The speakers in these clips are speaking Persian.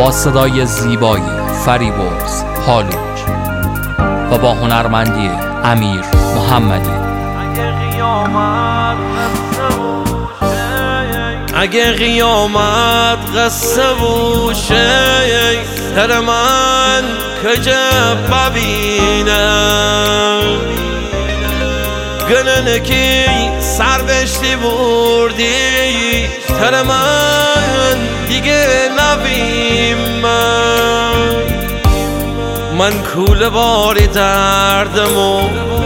با صدای زیبای فریبرز هالوج و با هنرمندی امیر محمدی. اگه قیامت قصه بوشه در من کجا ببینم گلنه که سر بشتی بردی در من دیگه نبیم من کوله باری دردمو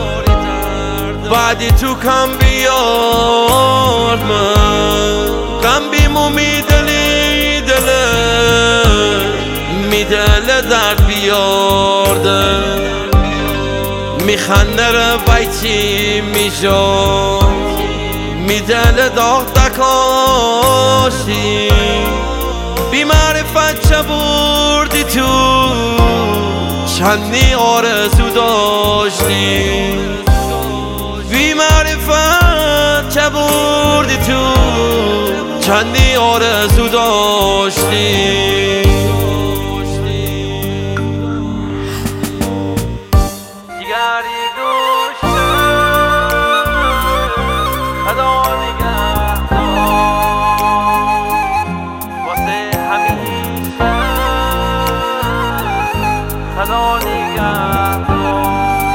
بعدی تو کم بیار من غم بیمو میدلی دله میدله درد بیارده میخنده رو بیتی میشم میدله داغ دکاشی بی معرفت چه بردی تو چندی آرزو داشتی بی معرفت چه بردی تو چندی آرزو داشتی جگری گوشه خدا نگهدار واسه همیشه خدا نگهدار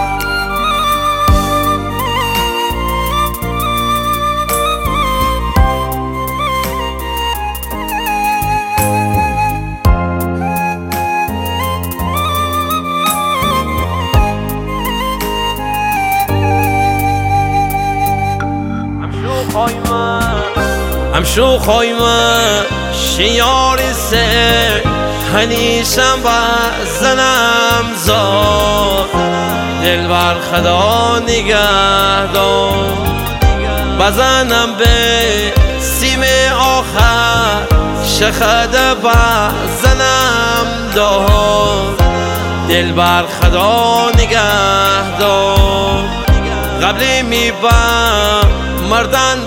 امشو خواهیم شیاری سه هنیشم بزنم زاد دل بر خدا نگهدار بزنم به سیم آخر شخده بزنم داد دل بر خدا نگهدار قبل میبم مردن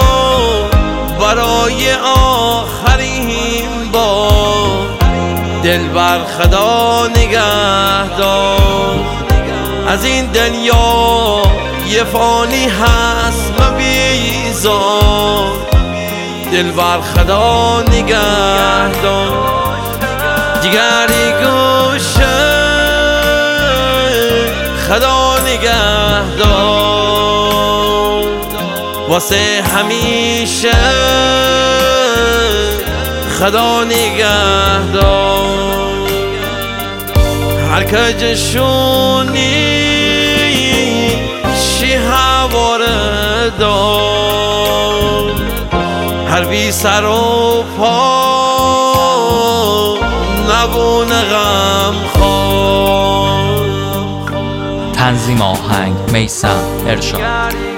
برای آخرین بار دل بر خدا نگهدار از این دنیا یه فانی هست مبیزار دل بر خدا نگهدار جگری گوشه خدا نگهدار واسه همیشه خدا نگهدار هر کجشونی شی حواره دار هر بی سر و پا نبونه غم خواه تنظیم آهنگ میثم ارشاد.